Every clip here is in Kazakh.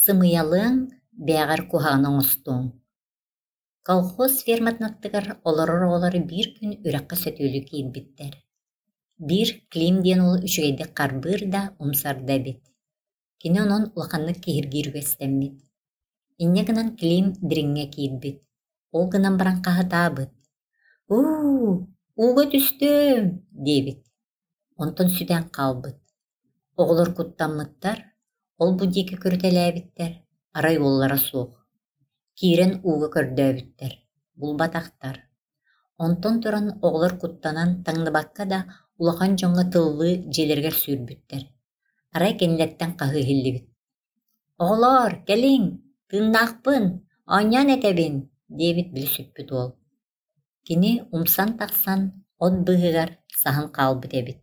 Сымыялың бәғар куханың ұстың. Колхоз ферматнаттыгар олары bir күн үрәккә сөтөлү киирбиттер. Bir Клим диен ол үчүгейди карбыр да умсарда бит. Кини онон улаканнык кииргир үгестеммит. Инне гынан Клим дириңге киирбит. Ол гынан баран кахытаабыт. Уга түстөм, дебит. Онтон сүден калбыт. Оголор куттаммыттар, ол бу дике көртелээбиттер, арай оллара суох. Киирен уга көрдөөбүттер, бул батактар. Онтон туран оголор куттанан таңныбакка да улахан жоңга тыллы желергер сүүрбүттер. Арай кенилеттен кахы хиллибит. Оголор, келиң, тыннаакпын, онян этебин, дебит билисүппүт ол. Кини умсан таксан от быһыгар сахан калбыт эбит.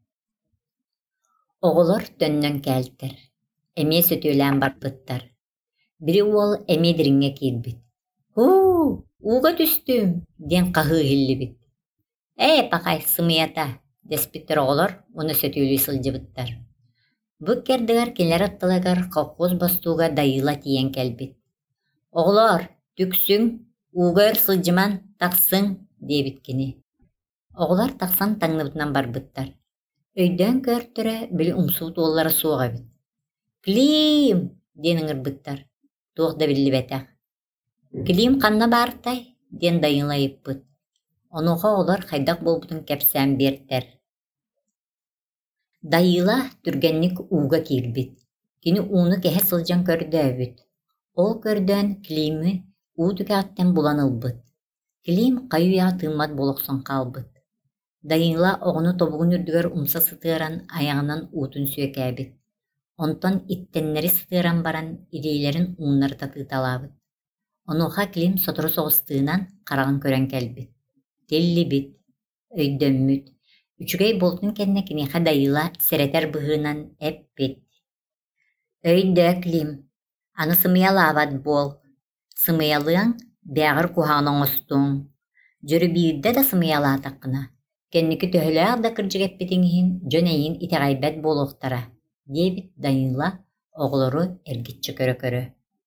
Оголор төннөн кэлтер. Эмие сөтөлән барбыттар. Бири уол эмие дириңге киирбит. Уга түстүм, ден кахы хиллибит. Пакай сымыята, деспиттер оголор, уну сөтөлүй сылжыбыттар. Бу кердигар келер атталагар колхоз бастууга дайыла тиен келбит. Оголор, түксүң, угар сылжыман, таксың, дебит кини. Оголор таксан таңныбытынан барбыттар. Өйдөн көртөрө били умсуут уоллара суога бит. Клим, ден ыңырбыттар. Туохда биллибетах. Клим канна баартай, ден дайылайыппыт. Онуха олар хайдак болбутун кепсән бертер. Дайыла түргенник уга кирбит. Кини уну кеһе сылжан көрдөөбүт. Ол көрдөн Клими уутуке аттен буланылбыт. Клим кайуя тыммат болохсон калбыт. Дайыла оғыны тобугун үрдүгөр умса сытыыран аяғынан уутун сүйекәбит. Онтон иттеннери сытыыран баран илейлерин ууннары татыыталаабыт. Онуха Клим сотору соғыстыынан караган көрен келбит. Теллибит, өйдөнмүт. Үчүгей болтун кенне кинеха дайыла серетер быһыынан эппит. Өйдө Клим, аны сымыялаабат бол. Сымыялыаң бәғыр куханың остуң. Жөрү биирде да сымыялаатаккына. Кенники төһөлөөх да кырдьыгэппитиңиһин дьон эйин итеҕайбэт буолуохтара, диэбит дайыла оҕолору эргиччи көрө-көрө.